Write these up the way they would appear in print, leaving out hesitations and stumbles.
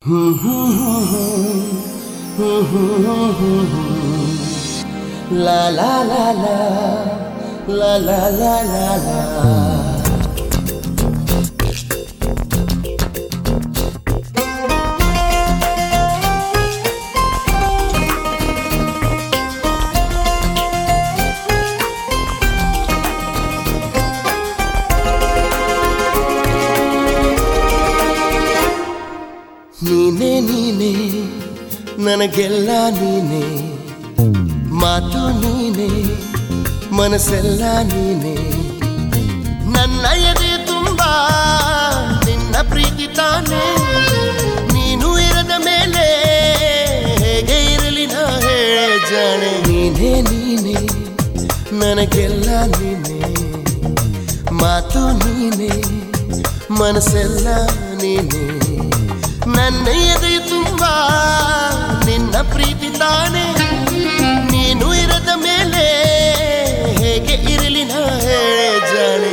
La la la la, la la la la la. ನೀನೆ ನೀನೆ ನನಗೆಲ್ಲ ನೀನೆ, ಮಾತು ನೀನೆ ಮನಸ್ಸೆಲ್ಲ ನೀನೆ, ನನ್ನ ಎದೆ ತುಂಬ ನಿನ್ನ ಪ್ರೀತಿ ತಾನೆ. ನೀನು ಇರದ ಮೇಲೆ ಹೇಗೆ ಇರಲಿ ನಾ ಹೇಳೆ ಜಾಣೆ. ನೀನೆ ನೀನೆ ನನಗೆಲ್ಲ ನೀನೆ, ಮಾತು ನೀನೆ ಮನಸ್ಸೆಲ್ಲ ನೀನೆ, ನನ್ನ ಎದೆ ತುಂಬ ನಿನ್ನ ಪ್ರೀತಿ ತಾನೆ. ನೀನು ಇರದ ಮೇಲೆ ಹೇಗೆ ಇರಲಿ ನಾ ಹೇಳೆ ಜಾಣೆ.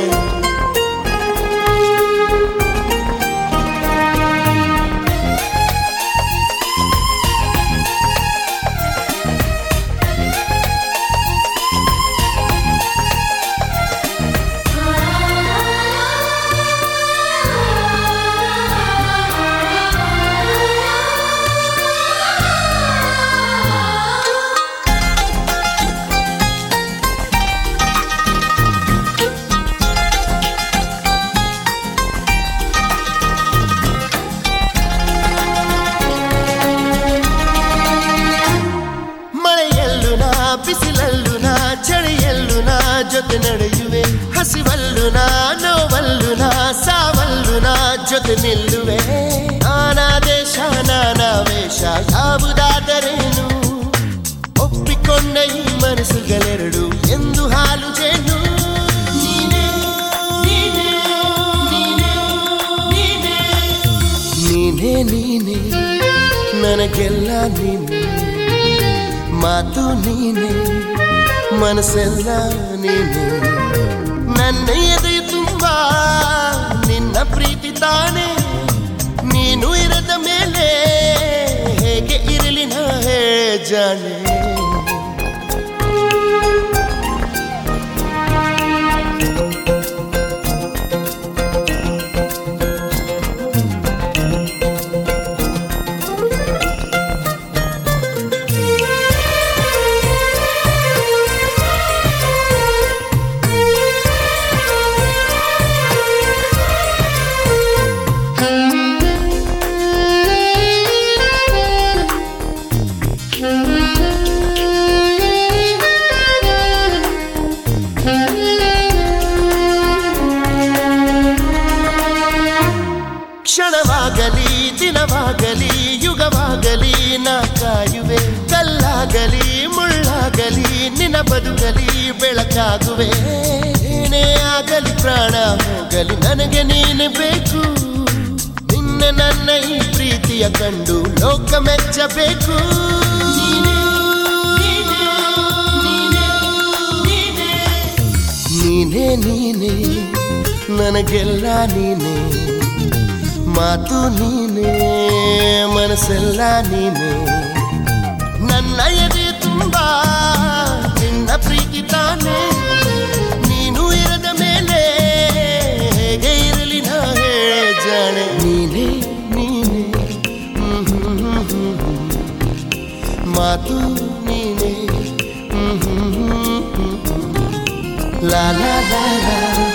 ಬಿಸಿಲಲ್ಲೂ ನಾ, ಚಳಿಯಲ್ಲೂ ನಾ ಜೊತೆ ನಡೆಯುವೆ. ಹಸಿವಲ್ಲೂ ನಾ, ನೋವಲ್ಲೂ ನಾ, ಸಾವಲ್ಲೂ ನಾ ಜೊತೆ ನಿಲ್ಲುವೆ. ನಾನಾ ದೇಶ ನಾನಾ ವೇಷ ಯಾವುದಾದರೇನು, ಒಪ್ಪಿಕೊಂಡ ಈ ಮನಸ್ಸುಗಳೆರಡು ಎಂದು ಹಾಲು ಜೇನು. ನೀನೇ ನೀನೇ ನೀನೇ ನೀನೇ ನೀನೇ ನನಗೆಲ್ಲ ನೀನೆ, ಮಾತು ನೀನೆ ಮನಸ್ಸೆಲ್ಲ ನೀನೆ, ನನ್ನ ಎದೆ ತುಂಬ ನಿನ್ನ ಪ್ರೀತಿ ತಾನೆ. ನೀನು ಇರದ ಮೇಲೆ ಹೇಗೆ ಇರಲಿ ನಾ ಹೇಳೆ ಜಾಣೆ. ಕ್ಷಣವಾಗಲಿ ದಿನವಾಗಲಿ ಯುಗವಾಗಲಿ ನಾ ಕಾಯುವೆ. ಕಲ್ಲಾಗಲಿ ಮುಳ್ಳಾಗಲಿ ನಿನ್ನ ಬದುಕಲಿ ಬೆಳಕಾಗುವೆ. ಏನೇ ಆಗಲಿ ಪ್ರಾಣ ಹೋಗಲಿ ನನಗೆ ನೀನು ಬೇಕು. ನಿನ್ನ ನನ್ನ ಈ ಪ್ರೀತಿಯ ಕಂಡು ಲೋಕ ಮೆಚ್ಚಬೇಕು. ನೀನೇ ನೀನೇ ನನಗೆಲ್ಲ ನೀನೆ, ಮಾತು ನೀನೆ ಮನಸ್ಸೆಲ್ಲ ನೀನೆ, ನನ್ನ ಎದೆ ತುಂಬ ನಿನ್ನ ಪ್ರೀತಿ ತಾನೆ. ನೀನು ಇರದ ಮೇಲೆ ಹೇಗೆ ಇರಲಿ ನಾ ಹೇಳೆ ಜಾಣೆ. ನೀನೇ ನೀನೆ ಮಾತು ನೀನೆ, ಲಾ ಲಾ ಲಾ ಲಾ.